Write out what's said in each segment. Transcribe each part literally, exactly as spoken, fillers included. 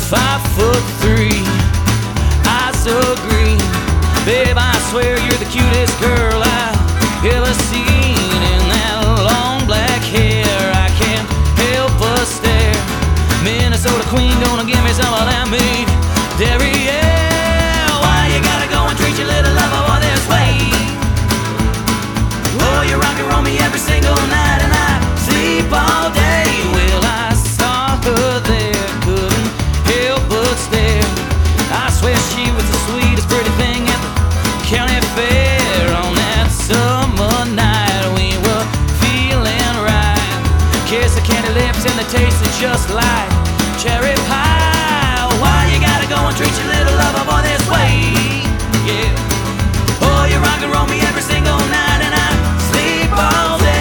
five foot three, eyes so green. Babe, I swear you're the cutest girl I've ever seen. In that long black hair, I can't help but stare. Minnesota queen, gonna give me some of that meat derriere. Why you gotta go and treat your little lover boy this way? Oh, you rock and roll me every single night, and I sleep all day. Well, I saw her there, couldn't help but stare. I swear she was the sweetest pretty thing at the county fair. On that summer night, we were feeling right. Kiss the candy lips and they tasted just like cherry pie. Why you gotta go and treat your little lover boy this way? Yeah. Oh, you rock and roll me every single night, and I sleep all day.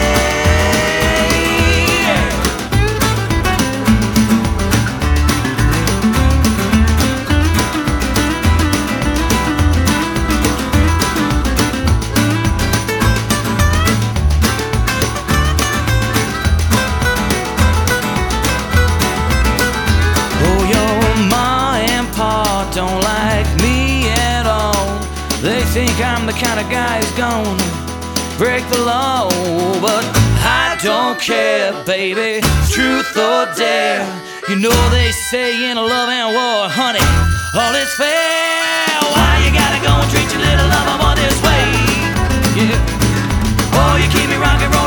Oh, your ma and pa don't like me at all. They think I'm the kind of guy who's gonna break the law. But I don't care, baby, truth or dare. You know they say in a love and war, honey, all is fair. Why you gotta go and treat your little lover boy this way? Yeah. Oh, you keep me rockin'.